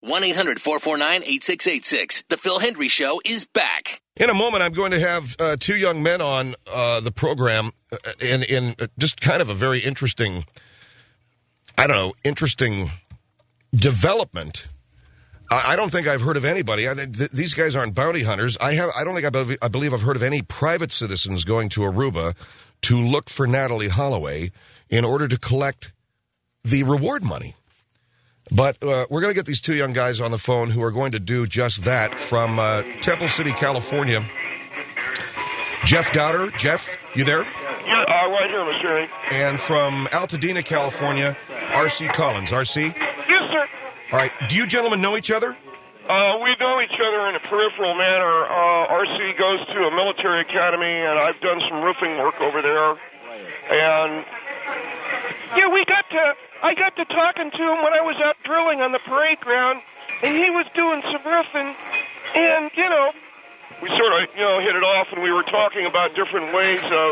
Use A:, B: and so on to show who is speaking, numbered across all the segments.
A: 1-800-449-8686. The Phil Hendry Show is back.
B: In a moment, I'm going to have two young men on the program in just kind of a very interesting, interesting development. I don't think I've heard of anybody. These guys aren't bounty hunters. I believe I've heard of any private citizens going to Aruba to look for Natalee Holloway in order to collect the reward money. But we're going to get these two young guys on the phone who are going to do just that from Temple City, California. Jeff Dowder. Jeff, you there?
C: Yeah, right here, Mr. Henry.
B: And from Altadena, California, R.C. Collins. R.C.?
C: Yes, sir.
B: All right. Do you gentlemen know each other?
C: We know each other in a peripheral manner. R.C. goes to a military academy, and I've done some roofing work over there. And yeah, I got to talking to him when I was out drilling on the parade ground, and he was doing some roofing, and, we sort of, hit it off, and we were talking about different ways of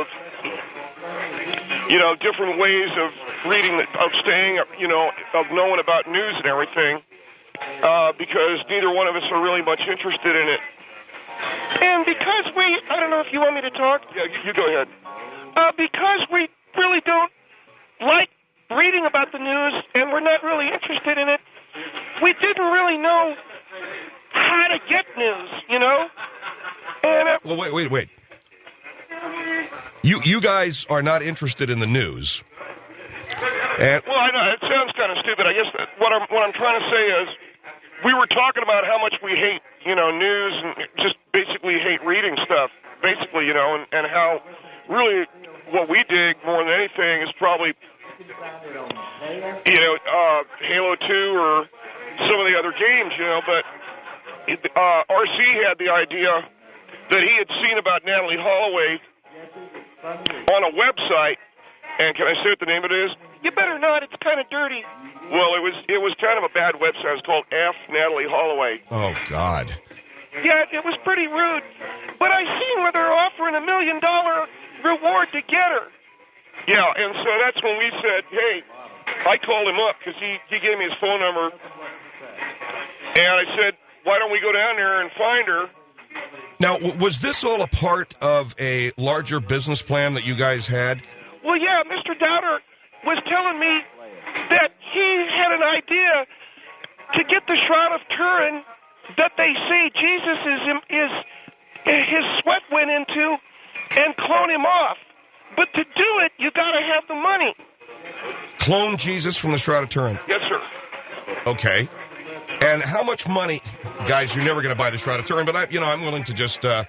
C: reading, of staying, of knowing about news and everything, because neither one of us are really much interested in it. And because I don't know if you want me to talk. Yeah, you go ahead. Because we really don't like reading about the news, and we're not really interested in it, we didn't really know how to get news, And
B: well, wait. You guys are not interested in the news. And
C: well, I know it sounds kind of stupid. I guess what I'm trying to say is we were talking about how much we hate, news and just basically hate reading stuff, basically, and how really what we dig more than anything is probably Halo 2 or some of the other games, but R.C. had the idea that he had seen about Natalee Holloway on a website, and can I say what the name of it is? You better not, it's kind of dirty. Well, it was kind of a bad website. It was called F. Natalee Holloway.
B: Oh, God.
C: Yeah, it was pretty rude. But I seen where they're offering $1 million reward to get her. Yeah, and so that's when we said, hey, I called him up because he gave me his phone number. And I said, why don't we go down there and find her?
B: Now, was this all a part of a larger business plan that you guys had?
C: Well, yeah, Mr. Dowder was telling me that he had an idea to get the Shroud of Turin that they say Jesus is his sweat went into and clone him off. But to do it, you got to have the money.
B: Clone Jesus from the Shroud of Turin?
C: Yes, sir.
B: Okay. And how much money, guys? You're never going to buy the Shroud of Turin, but I'm willing to just.
C: Well,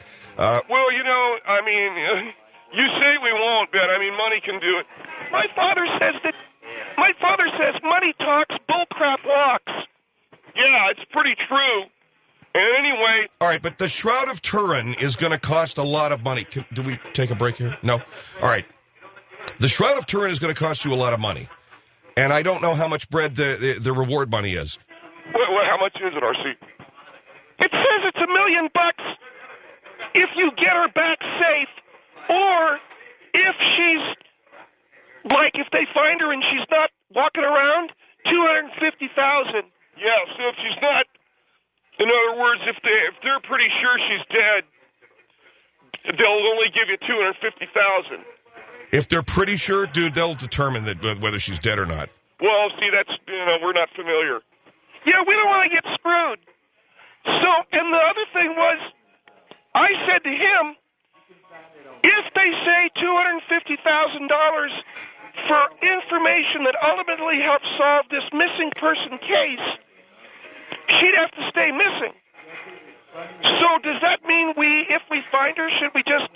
C: you say we won't, but money can do it. My father says money talks, bullcrap walks. Yeah, it's pretty true. And anyway.
B: All right, but the Shroud of Turin is going to cost a lot of money. Do we take a break here? No? All right. The Shroud of Turin is going to cost you a lot of money. And I don't know how much bread the reward money is.
C: Well, how much is it, R.C.? It says it's $1 million if you get her back safe, or if if they find her and she's not walking around, $250,000. Yeah, so if she's not, in other words, if they're pretty sure she's dead, they'll only give you $250,000.
B: If they're pretty sure, dude, they'll determine whether she's dead or not.
C: Well, see, that's we're not familiar. Yeah, we don't want to get screwed. So, and the other thing was, I said to him, if they say $250,000 for information that ultimately helps solve this missing person case, she'd have to stay missing. So does that mean if we find her, should we just,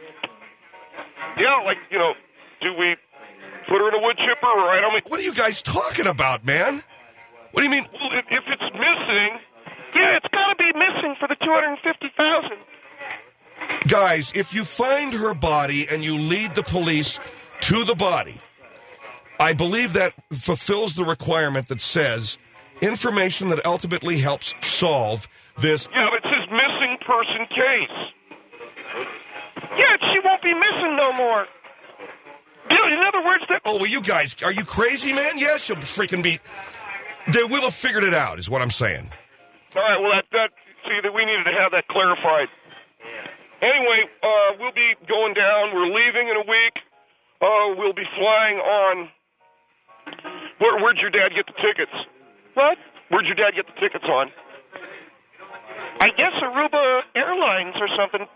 C: do we put her in a wood chipper or
B: What are you guys talking about, man? What do you mean?
C: Well, if it's missing, yeah, it's got to be missing for the $250,000.
B: Guys, if you find her body and you lead the police to the body, I believe that fulfills the requirement that says information that ultimately helps solve this.
C: Yeah, but it says missing person case. Yeah, she won't be missing no more. In other words,
B: Oh, well, you guys, are you crazy, man? Yes, she'll freaking be. They will have figured it out, is what I'm saying.
C: All right, well, see, that we needed to have that clarified. Anyway, we'll be going down. We're leaving in a week. We'll be flying on... Where'd your dad get the tickets?
D: What?
C: Where'd your dad get the tickets on?
D: I guess Aruba Airlines or something.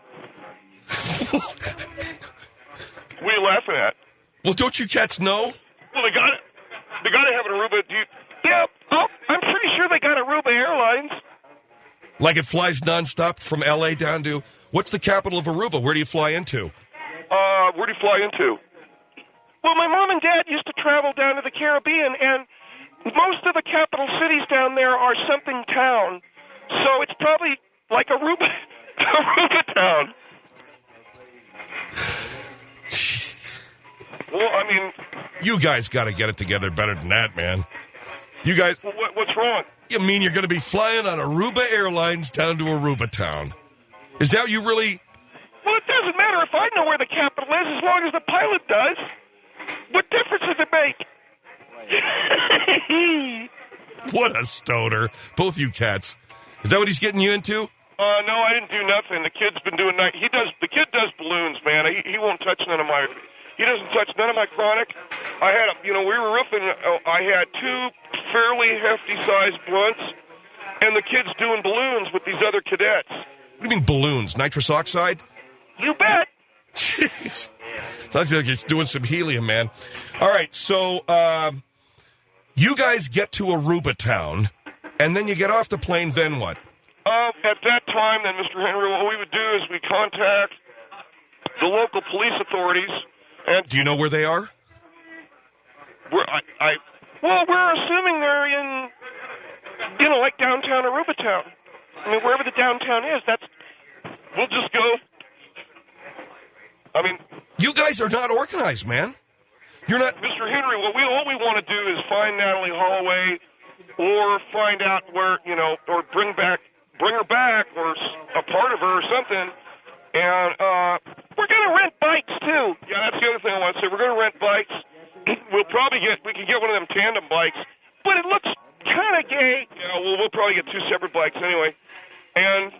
C: What are you laughing at?
B: Well, don't you cats know?
C: Well, they got to have an Aruba.
D: Yeah, I'm pretty sure they got Aruba Airlines.
B: Like it flies nonstop from L.A. down to... What's the capital of Aruba? Where do you fly into?
C: Where do you fly into?
D: Well, my mom and dad used to travel down to the Caribbean, and most of the capital cities down there are something town. So it's probably like Aruba town.
C: Well, I mean...
B: You guys got to get it together better than that, man. You guys...
C: Well, what's wrong?
B: You mean you're going to be flying on Aruba Airlines down to Aruba town? Is that you really...
D: Well, it doesn't matter if I know where the capital is as long as the pilot does. What difference does it make?
B: What a stoner. Both you cats. Is that what he's getting you into?
C: No, I didn't do nothing. The kid's been doing night. The kid does balloons, man. He won't touch none of my... He doesn't touch none of my chronic. I had, we were roofing. I had 2 fairly hefty-sized blunts, and the kid's doing balloons with these other cadets.
B: What do you mean balloons? Nitrous oxide?
D: You bet.
B: Jeez. Sounds like you're doing some helium, man. All right, so you guys get to Aruba town, and then you get off the plane, then what?
C: At that time, then, Mr. Henry, what we would do is we contact the local police authorities. And
B: do you know where they are?
D: Well, we're assuming they're in, like downtown Aruba town. I mean, wherever the downtown is,
C: we'll just go. I mean...
B: You guys are not organized, man. You're not...
C: Mr. Henry, all we want to do is find Natalie Holloway or find out where, or bring her back or a part of her or something. And
D: we're going to rent bikes, too.
C: Yeah, that's the other thing I want to say. We're going to rent bikes. We can get one of them tandem bikes.
D: But it looks kind of gay.
C: Yeah, we'll probably get 2 separate bikes anyway. And...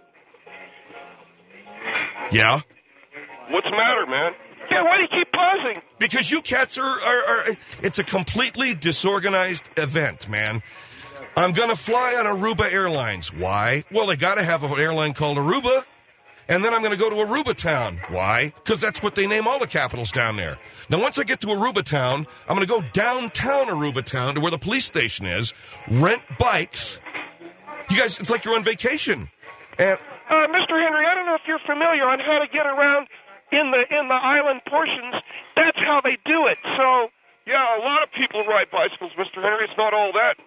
B: Yeah?
C: What's the matter, man?
D: Yeah, why do you keep pausing?
B: Because you cats are it's a completely disorganized event, man. I'm going to fly on Aruba Airlines. Why? Well, they got to have an airline called Aruba. And then I'm going to go to Aruba town. Why? Because that's what they name all the capitals down there. Now, once I get to Aruba town, I'm going to go downtown Aruba town to where the police station is, rent bikes. You guys, it's like you're on vacation. And
D: Mr. Henry, I don't know if you're familiar on how to get around in the island portions. That's how they do it. So,
C: yeah, a lot of people ride bicycles, Mr. Henry. It's not all that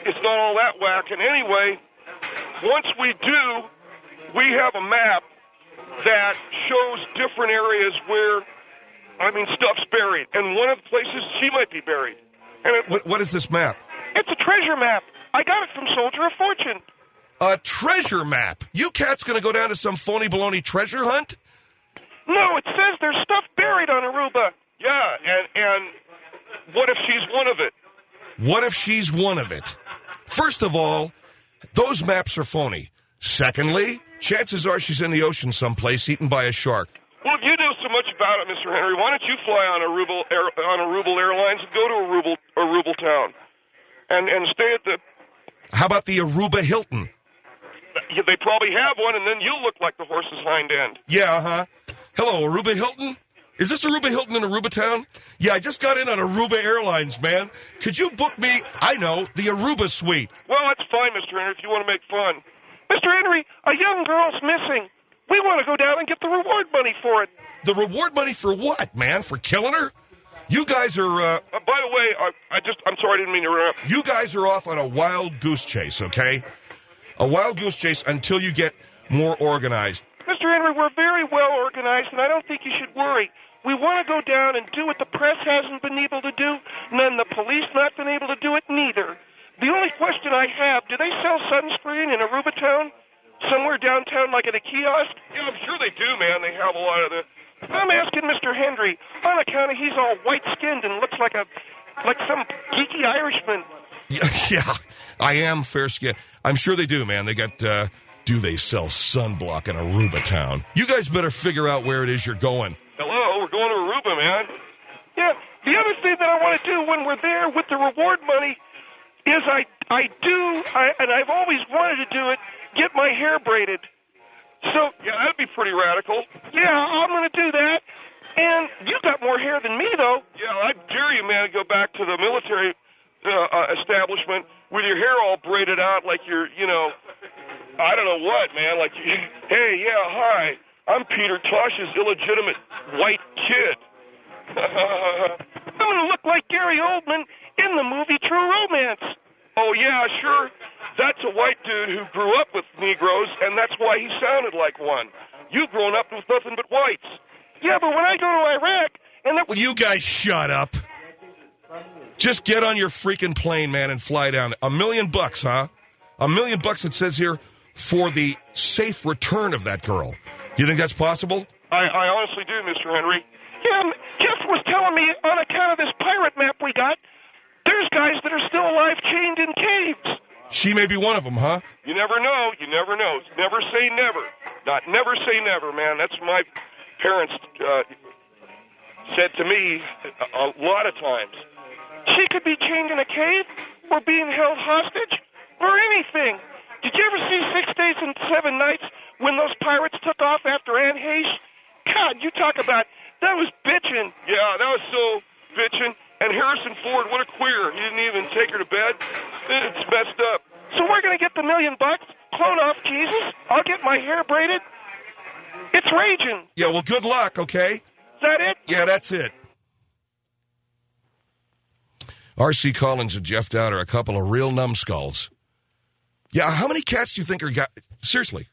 C: whack. And anyway, once we do, we have a map that shows different areas where, stuff's buried. And one of the places she might be buried. And
B: what is this map?
D: It's a treasure map. I got it from Soldier of Fortune.
B: A treasure map? You cats going to go down to some phony baloney treasure hunt?
D: No, it says there's stuff buried on Aruba.
C: Yeah, and what if she's one of it?
B: What if she's one of it? First of all, those maps are phony. Secondly, chances are she's in the ocean someplace eaten by a shark.
C: Well, if you know so much about it, Mr. Henry, why don't you fly on Aruba Airlines and go to Aruba town and stay at the...
B: How about the Aruba Hilton?
C: Yeah, they probably have one, and then you'll look like the horse's hind end.
B: Yeah, Hello, Aruba Hilton? Is this Aruba Hilton in Aruba town? Yeah, I just got in on Aruba Airlines, man. Could you book me, the Aruba suite?
C: Well, that's fine, Mr. Henry, if you want to make fun.
D: Mr. Henry, a young girl's missing. We want to go down and get the reward money for it.
B: The reward money for what, man? For killing her? You guys are,
C: by the way, I'm sorry, I didn't mean to interrupt.
B: You guys are off on a wild goose chase, okay? A wild goose chase until you get more organized.
D: Mr. Henry, we're very well organized, and I don't think you should worry. We want to go down and do what the press hasn't been able to do, none the police not been able to do it neither. The only question I have, do they sell sunscreen in Aruba town? Somewhere downtown, like at a kiosk?
C: Yeah, I'm sure they do, man. They have a lot of the...
D: I'm asking Mr. Henry, on account of he's all white-skinned and looks like some geeky Irishman.
B: Yeah, I am fair-skinned. I'm sure they do, man. They got, do they sell sunblock in Aruba town? You guys better figure out where it is you're going.
C: Hello, we're going to Aruba, man.
D: Yeah, the other thing that I want to do when we're there with the reward money is and I've always wanted to do it, get my hair braided. So
C: Yeah, that'd be pretty radical.
D: yeah, I'm going to do that. And you got more hair than me, though.
C: Yeah, I dare you, man, to go back to the military establishment with your hair all braided out like you're, I don't know what, man. Like, hey, yeah, hi, I'm Peter Tosh's illegitimate white kid.
D: I'm going to look like Gary Oldman in the movie True Romance.
C: Oh, yeah, sure. That's a white dude who grew up with Negroes, and that's why he sounded like one. You've grown up with nothing but whites.
D: Yeah, but when I go to Iraq, and
B: Will you guys shut up? Just get on your freaking plane, man, and fly down. $1 million, huh? $1 million, it says here, for the safe return of that girl. You think that's possible?
C: I honestly do, Mr. Henry.
D: yeah, Jeff was telling me on account of this pirate map we got, there's guys that are still alive chained in caves.
B: She may be one of them, huh?
C: You never know. You never know. Never say never. Never say never, man. That's my parents said to me a lot of times.
D: She could be chained in a cave or being held hostage or anything. Did you ever see 6 Days and 7 Nights when those pirates took off after Anne Heche? God, you talk about, that was bitching.
C: Yeah, that was so bitching. And Harrison Ford, what a queer. He didn't even take her to bed. It's messed up.
D: So we're going to get the $1 million, clone off Jesus, I'll get my hair braided. It's raging.
B: Yeah, well, good luck, okay?
D: Is that it?
B: Yeah, that's it. R.C. Collins and Jeff Dowd are a couple of real numbskulls. Yeah, how many cats do you think are got? Seriously.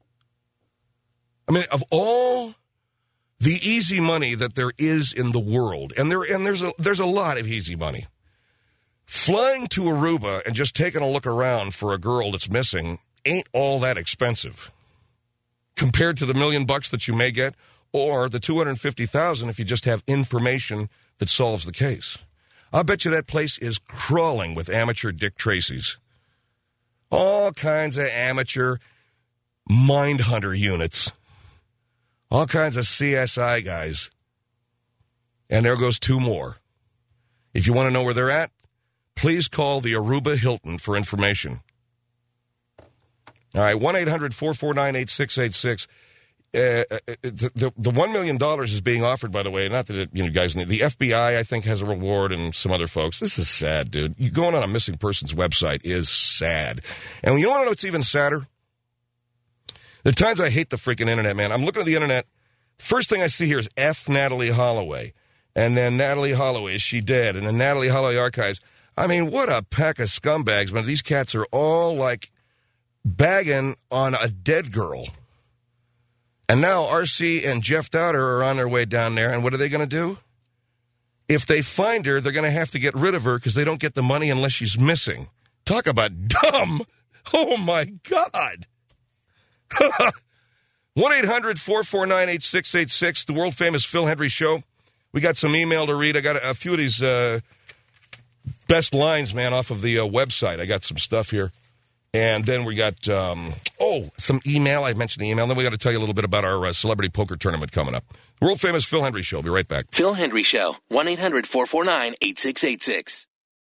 B: I mean, of all the easy money that there is in the world, and there's a lot of easy money, flying to Aruba and just taking a look around for a girl that's missing ain't all that expensive compared to the $1 million that you may get, or the $250,000 if you just have information that solves the case. I bet you that place is crawling with amateur Dick Tracys. All kinds of amateur mind hunter units. All kinds of CSI guys. And there goes 2 more. If you want to know where they're at, please call the Aruba Hilton for information. All right, 1-800-449-8686. The $1 million is being offered, by the way, not that you guys need. The FBI, I think, has a reward, and some other folks. This is sad, dude. You going on a missing person's website is sad. And you want to know what's even sadder? There are times I hate the freaking internet, man. I'm looking at the internet. First thing I see here is F. Natalie Holloway. And then Natalie Holloway, is she dead? And then Natalie Holloway Archives. I mean, what a pack of scumbags, man. These cats are all, like, bagging on a dead girl. And now R.C. and Jeff Dowder are on their way down there, and what are they going to do? If they find her, they're going to have to get rid of her because they don't get the money unless she's missing. Talk about dumb. Oh, my God. 1-800-449-8686, the world-famous Phil Hendry Show. We got some email to read. I got a few of these best lines, man, off of the website. I got some stuff here. And then we got, some email. I mentioned the email. Then we got to tell you a little bit about our celebrity poker tournament coming up. World-famous Phil Hendry Show. Be right back.
A: Phil Hendry Show, 1-800-449-8686.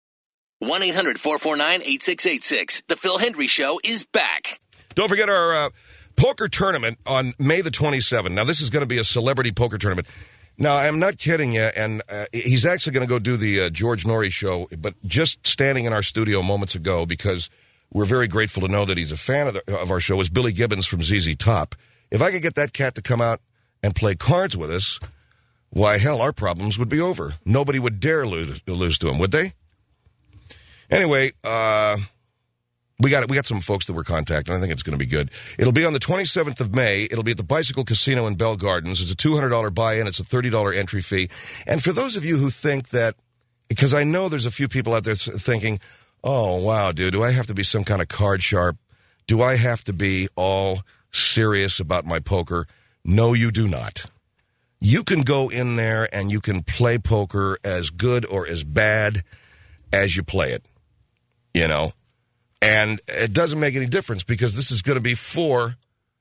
A: 1-800-449-8686. The Phil Hendry Show is back.
B: Don't forget our poker tournament on May the 27th. Now, this is going to be a celebrity poker tournament. Now, I'm not kidding you, and he's actually going to go do the George Norrie show, but just standing in our studio moments ago, because we're very grateful to know that he's a fan of our show, is Billy Gibbons from ZZ Top. If I could get that cat to come out and play cards with us, why, hell, our problems would be over. Nobody would dare lose to him, would they? Anyway, we got some folks that we're contacting. I think it's going to be good. It'll be on the 27th of May. It'll be at the Bicycle Casino in Bell Gardens. It's a $200 buy-in. It's a $30 entry fee. And for those of you who think that, because I know there's a few people out there thinking, oh, wow, dude, do I have to be some kind of card sharp? Do I have to be all serious about my poker? No, you do not. You can go in there and you can play poker as good or as bad as you play it. you know, and it doesn't make any difference because this is going to be for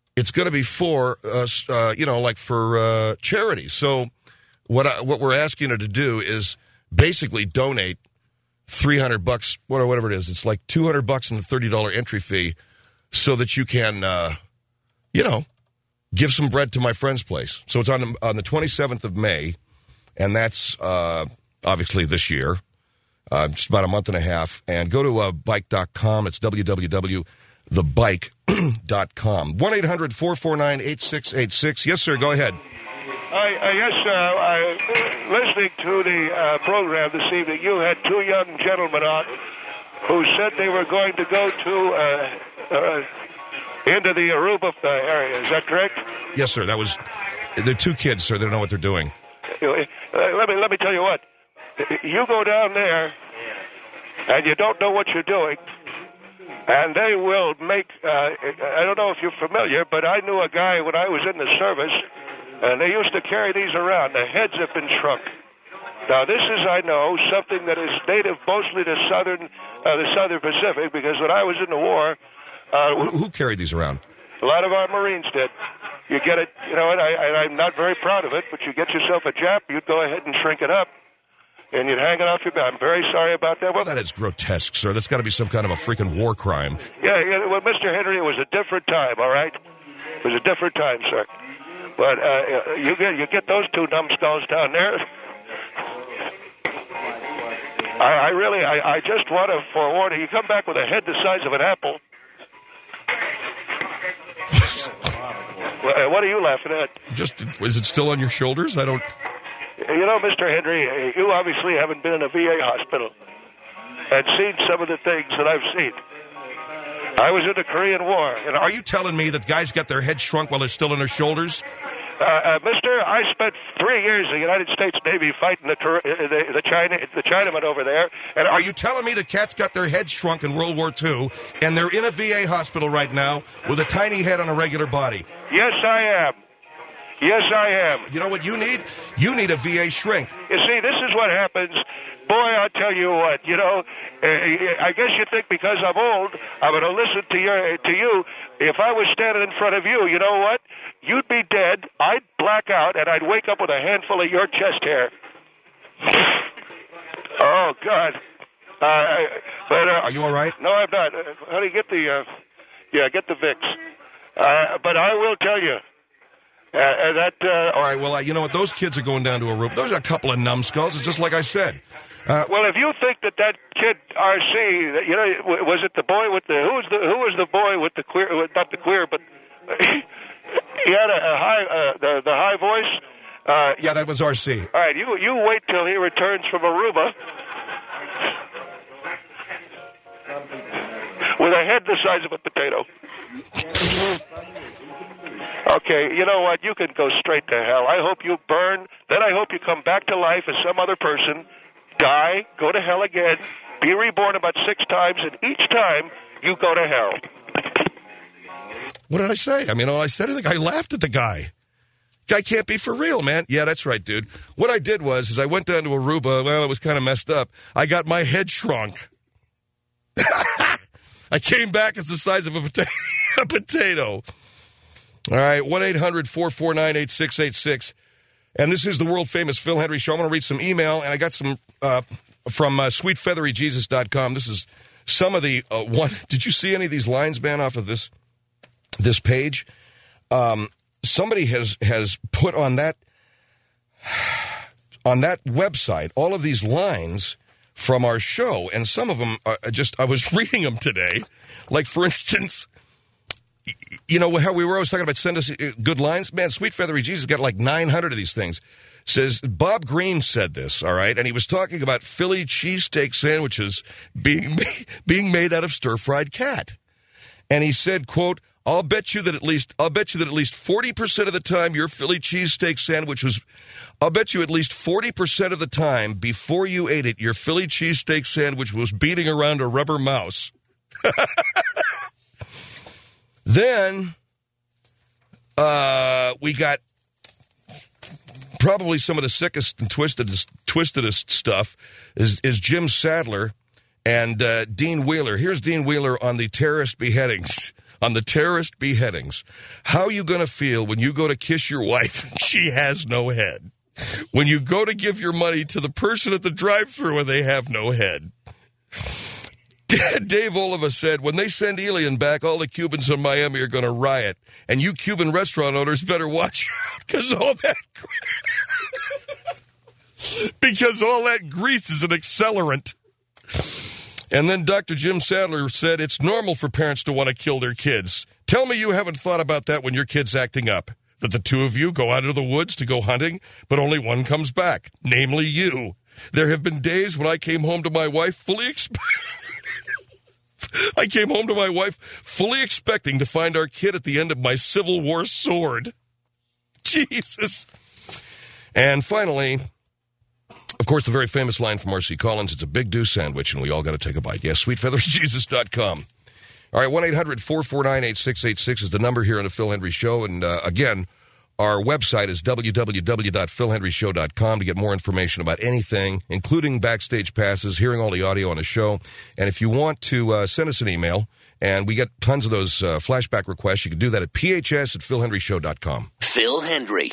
B: charity. So what we're asking you to do is basically donate $300, whatever it is. It's like $200 and a $30 entry fee so that you can, give some bread to my friend's place. So it's on the 27th of May, and that's obviously this year, just about a month and a half. And go to bike.com. It's www.thebike.com. 1-800-449-8686. Yes, sir. Go ahead.
E: Yes, sir. Listening to the program this evening, you had two young gentlemen on who said they were going to go to into the Aruba area. Is that correct?
B: Yes, sir. They're two kids, sir. They don't know what they're doing.
E: Let me tell you what. You go down there, and you don't know what you're doing, and they will make. I don't know if you're familiar, but I knew a guy when I was in the service, and they used to carry these around. The heads have been shrunk. Now, this is, I know, something that is native mostly to the Southern Pacific, because when I was in the war.
B: Who carried these around?
E: A lot of our Marines did. You get it, and I'm not very proud of it, but you get yourself a Jap, you'd go ahead and shrink it up, and you'd hang it off your back. I'm very sorry about that.
B: Well, that is grotesque, sir. That's got to be some kind of a freaking war crime.
E: Yeah, well, Mr. Henry, it was a different time, all right? It was a different time, sir. But you get those two numbskulls down there. I just want to forewarn you. You come back with a head the size of an apple. What are you laughing at?
B: Is it still on your shoulders? I don't...
E: Mr. Henry, you obviously haven't been in a VA hospital and seen some of the things that I've seen. I was in the Korean War.
B: Are you telling me that guys get their heads shrunk while they're still on their shoulders?
E: Mister, I spent 3 years in the United States Navy fighting the Chinamen over there. And
B: are you telling me the cats got their heads shrunk in World War II, and they're in a VA hospital right now with a tiny head on a regular body?
E: Yes, I am. Yes, I am.
B: You know what you need? You need a VA shrink.
E: You see, this is what happens. Boy, I'll tell you what, I guess you think because I'm old, I'm going to listen to you. If I was standing in front of you, you know what? You'd be dead, I'd black out, and I'd wake up with a handful of your chest hair. Oh, God.
B: Are you all right?
E: No, I'm not. Honey, get the Vicks. But I will tell you,
B: all right, well, you know what? Those kids are going down to Aruba. Those are a couple of numbskulls. It's just like I said.
E: Well, if you think that kid RC, was it the boy with the who was the boy with the queer? Not the queer, but he had a high the high voice.
B: Yeah, that was RC.
E: All right, you wait till he returns from Aruba with a head the size of a potato. Okay, you know what? You can go straight to hell. I hope you burn. Then I hope you come back to life as some other person, die, go to hell again, be reborn about 6 times, and each time you go to hell.
B: What did I say? I mean, all I said, I think I laughed at the guy. Guy can't be for real, man. Yeah, that's right, dude. What I did was I went down to Aruba. Well, it was kind of messed up. I got my head shrunk. I came back as the size of a potato. All right, 1-800-449-8686. And this is the world-famous Phil Hendry Show. I'm going to read some email, and I got some from sweetfeatheryjesus.com. This is some of the one. Did you see any of these lines, man, off of this page? Somebody has put on that website all of these lines from our show, and some of them are I was reading them today. Like, for instance, you know how we were always talking about send us good lines? Man, Sweet Feathery Jesus got like 900 of these things. Says, Bob Green said this, all right? And he was talking about Philly cheesesteak sandwiches being made out of stir-fried cat. And he said, quote, I'll bet you that at least 40% of the time your Philly cheesesteak sandwich was, I'll bet you at least 40% of the time before you ate it, your Philly cheesesteak sandwich was beating around a rubber mouse. Then we got probably some of the sickest and twistedest stuff is Jim Sadler. And Dean Wheeler, here's Dean Wheeler on the terrorist beheadings. On the terrorist beheadings. How are you going to feel when you go to kiss your wife and she has no head? When you go to give your money to the person at the drive-thru and they have no head? Dave Oliva said, when they send Elian back, all the Cubans in Miami are going to riot. And you Cuban restaurant owners better watch out because all that grease is an accelerant. And then Dr. Jim Sadler said, it's normal for parents to want to kill their kids. Tell me you haven't thought about that when your kid's acting up. That the two of you go out into the woods to go hunting, but only one comes back, namely you. There have been days when I came home to my wife fully expecting to find our kid at the end of my Civil War sword. Jesus. And finally, of course, the very famous line from R.C. Collins, it's a big do sandwich, and we all got to take a bite. Yes, sweetfeathersjesus.com. All right, 1-800-449-8686 is the number here on the Phil Hendry Show. And again, our website is www.philhendryshow.com to get more information about anything, including backstage passes, hearing all the audio on the show. And if you want to send us an email, and we get tons of those flashback requests, you can do that at phs@philhendryshow.com.
A: Phil Hendry,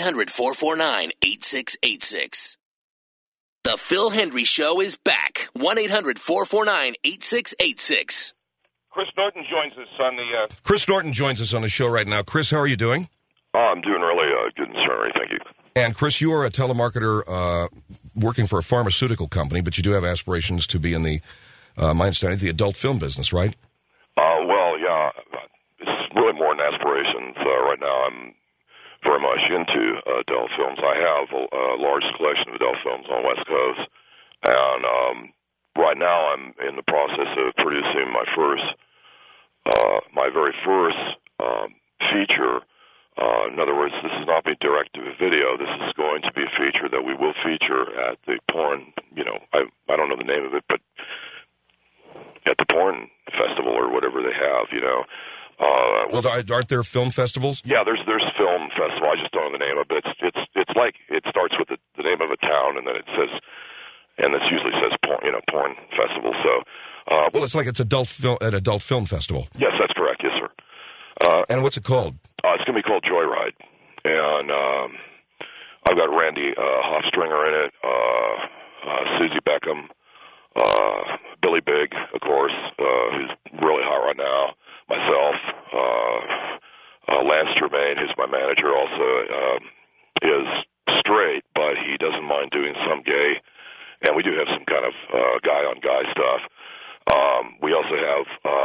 A: 1-800-449-8686. The Phil Hendry Show is back. 1-800-449-8686.
C: Chris Norton joins us on the...
B: Chris Norton joins us on the show right now. Chris, how are you doing?
F: Oh, I'm doing really good and sorry. Thank you.
B: And Chris, you are a telemarketer working for a pharmaceutical company, but you do have aspirations to be in the, my understanding, the adult film business, right?
F: Well, yeah, it's really more than aspirations. Right now I'm very much into adult films. I have a large collection of adult films on the West Coast, and right now I'm in the process of producing my very first feature. In other words, this is not being directed to video. This is going to be a feature that we will feature at the porn, I don't know the name of it, but at the porn festival or whatever they have,
B: Well, aren't there film festivals?
F: Yeah, there's film festival. I just don't know the name of it. It's like it starts with the name of a town, and then it says, and this usually says porn festival. So,
B: well, it's like it's an adult film festival.
F: Yes, that's correct. Yes, sir.
B: And what's it called?
F: It's going to be called Joyride, and I've got Randy Hofstringer in it, Susie Beckham, Billy Big, of course, who's really hot right now. Myself, Lance Germain, who's my manager, also is straight, but he doesn't mind doing some gay, and we do have some kind of guy-on-guy stuff. We also have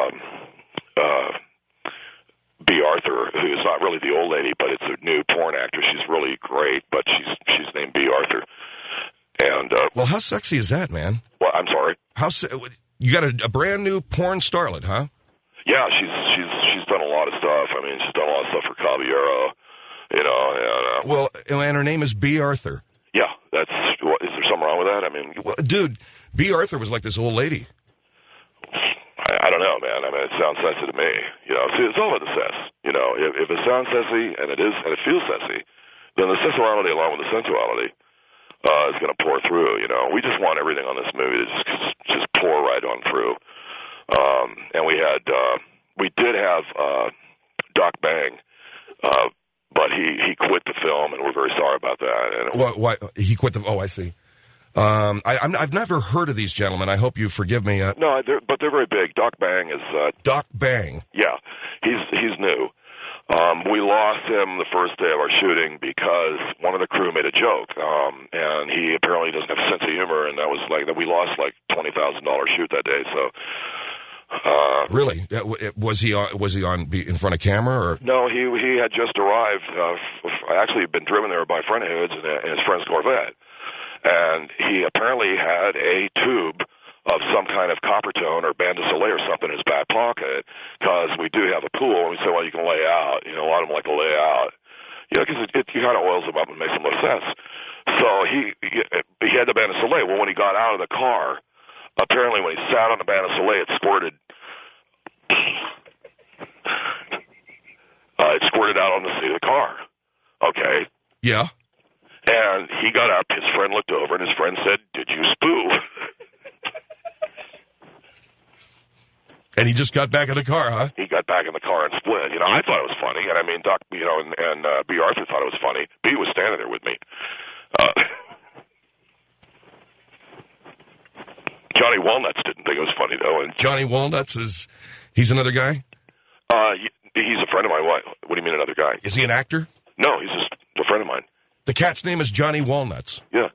F: B. Arthur, who's not really the old lady, but it's a new porn actress. She's really great, but she's named B. Arthur. And
B: well, how sexy is that, man?
F: Well, I'm sorry.
B: You got a brand new porn starlet, huh?
F: Yeah, she's done a lot of stuff. I mean, she's done a lot of stuff for Caballero, And,
B: well, and her name is B. Arthur.
F: Yeah, is there something wrong with that? I mean,
B: well, dude, B. Arthur was like this old lady.
F: I don't know, man. I mean, it sounds sexy to me. See, it's all about the sex. If it sounds sexy and it feels sexy, then the sexuality along with the sensuality is going to pour through. We just want everything on this movie to just pour right on through. And we did have Doc Bang, but he quit the film, and we're very sorry about that. And
B: why he quit the? Oh, I see. I've never heard of these gentlemen. I hope you forgive me.
F: No, but they're very big. Doc Bang is
B: Doc Bang.
F: Yeah, he's new. We lost him the first day of our shooting because one of the crew made a joke, and he apparently doesn't have a sense of humor, and that was like that. We lost like $20,000 shoot that day. So.
B: Really? Was he on in front of camera or?
F: No, he had just arrived. Actually, had been driven there by a friend of his in his friend's Corvette, and he apparently had a tube of some kind of Coppertone or Band de Soleil or something in his back pocket, because we do have a pool, and we said, well, you can lay out. A lot of them like to lay out, because it kind of oils them up and makes them look sense. So he had the Band de Soleil. Well, when he got out of the car, apparently when he sat on the Band de Soleil, it squirted. It squirted out on the seat of the car. Okay.
B: Yeah.
F: And he got up, his friend looked over, and his friend said, did you spoo?
B: And he just got back in the car, huh?
F: He got back in the car and split. You know, I thought it was funny, and I mean, Doc, you know, and B. Arthur thought it was funny. B. was standing there with me. Johnny Walnuts didn't think it was funny, though. And
B: Johnny Walnuts he's another guy?
F: He's a friend of mine. What do you mean another guy?
B: Is he an actor?
F: No, he's just a friend of mine.
B: The cat's name is Johnny Walnuts.
F: Yeah.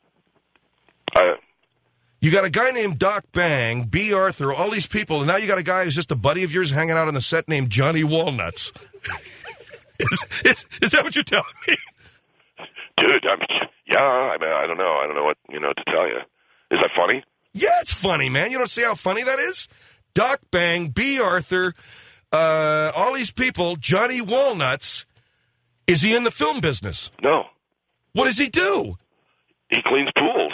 B: You got a guy named Doc Bang, B. Arthur, all these people, and now you got a guy who's just a buddy of yours hanging out on the set named Johnny Walnuts. Is that what you're telling me?
F: Dude, I mean, I don't know. I don't know what, to tell you. Is that funny?
B: Yeah, it's funny, man. You don't see how funny that is? Doc Bang, B. Arthur, all these people, Johnny Walnuts. Is he in the film business?
F: No.
B: What does he do?
F: He cleans pools.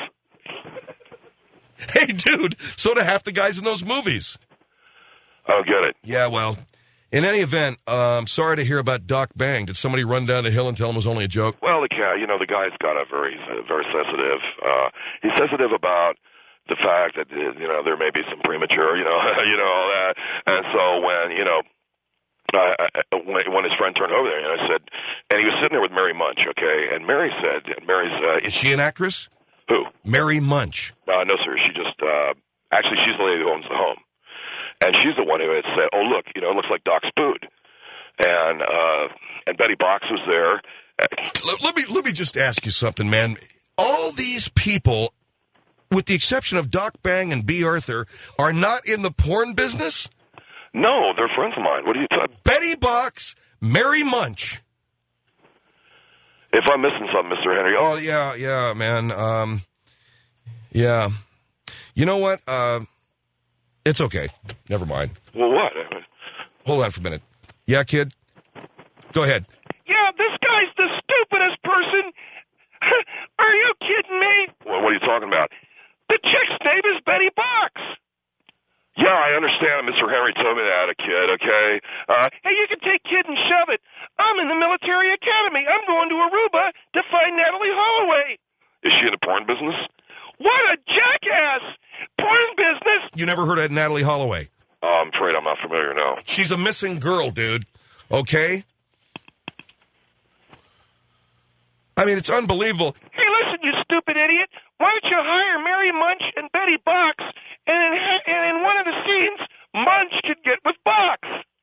B: Hey, dude, so do half the guys in those movies.
F: I don't get it.
B: Yeah, well, in any event, I'm sorry to hear about Doc Bang. Did somebody run down the hill and tell him it was only a joke?
F: Well, the guy's got a very sensitive. He's sensitive about the fact that, there may be some premature, all that. And so when his friend turned over there, I said, and he was sitting there with Mary Munch, okay, and Mary's,
B: is she an actress?
F: Who?
B: Mary Munch.
F: No, sir. She just, actually, she's the lady who owns the home. And she's the one who had said, oh, look, it looks like Doc's food. And Betty Box was there.
B: Let me just ask you something, man. All these people, with the exception of Doc Bang and B. Arthur, are not in the porn business?
F: No, they're friends of mine. What are you talking?
B: Betty Box, Mary Munch.
F: If I'm missing something, Mr. Henry.
B: Oh, yeah, man. Yeah. You know what? It's okay. Never mind.
F: Well, what?
B: Hold on for a minute. Yeah, kid? Go ahead.
D: Yeah, this guy's the stupidest person. Are you kidding me?
F: Well, what are you talking about?
D: The chick's name is Betty Box.
F: Yeah, I understand. Mr. Henry told me that, a kid, okay?
D: Hey, you can take kid and shove it. I'm in the military academy. I'm going to Aruba to find Natalie Holloway.
F: Is she in the porn business?
D: What a jackass! Porn business?
B: You never heard of Natalie Holloway?
F: I'm afraid I'm not familiar, no.
B: She's a missing girl, dude. Okay? I mean, it's unbelievable.
D: Hey, listen, you stupid idiot. Why don't you hire Mary Munch and Betty Box, and in one of the scenes, Munch could get with Box?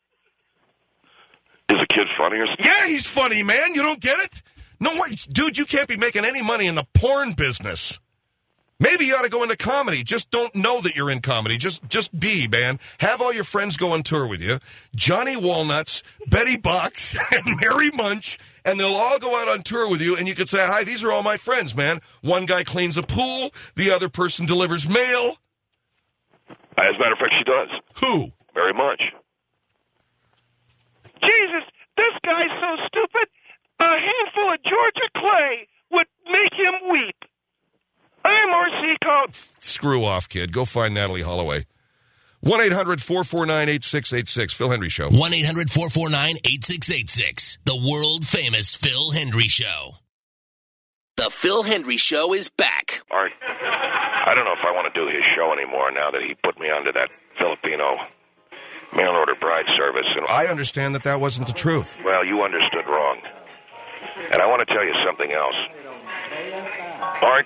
F: Is the kid funny or something?
B: Yeah, he's funny, man. You don't get it? No way. Dude, you can't be making any money in the porn business. Maybe you ought to go into comedy. Just don't know that you're in comedy. Just be, man. Have all your friends go on tour with you. Johnny Walnuts, Betty Box, and Mary Munch, and they'll all go out on tour with you, and you could say, hi, these are all my friends, man. One guy cleans a pool. The other person delivers mail.
F: As a matter of fact, she does.
B: Who?
F: Mary Munch.
D: Jesus, this guy's so stupid. A handful of Georgia clay would make him weep. I'm R.C. Coates.
B: Screw off, kid. Go find Natalie Holloway. 1-800-449-8686. Phil Hendry Show.
A: 1-800-449-8686. The world-famous Phil Hendry Show. The Phil Hendry Show is back.
F: All right. I don't know if I want to do his show anymore now that he put me onto that Filipino mail-order bride service. And
B: I understand that wasn't the truth.
F: Well, you understood wrong. And I want to tell you something else. Art,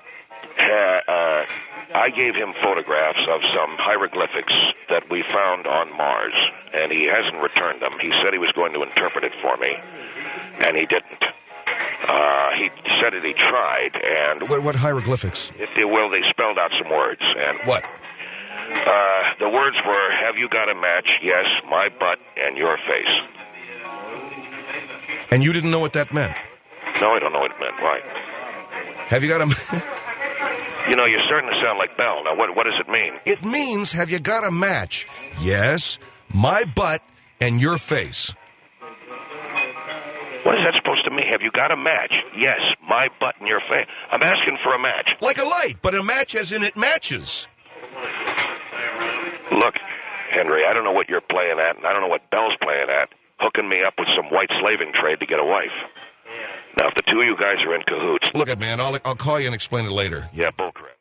F: I gave him photographs of some hieroglyphics that we found on Mars, and he hasn't returned them. He said he was going to interpret it for me, and he didn't. He said that he tried, and...
B: What hieroglyphics?
F: Well, they spelled out some words, and...
B: What?
F: The words were, have you got a match? Yes, my butt and your face.
B: And you didn't know what that meant?
F: No, I don't know what it meant. Why?
B: Have you got a...
F: You're starting to sound like Bell. Now, what does it mean?
B: It means, have you got a match? Yes, my butt and your face.
F: What is that supposed to mean? Have you got a match? Yes, my butt and your face. I'm asking for a match.
B: Like a light, but a match as in it matches.
F: Look, Henry, I don't know what you're playing at, and I don't know what Bell's playing at, hooking me up with some white slaving trade to get a wife. Now, if the two of you guys are in cahoots...
B: Look, man, I'll call you and explain it later.
F: Yeah, bullcrap.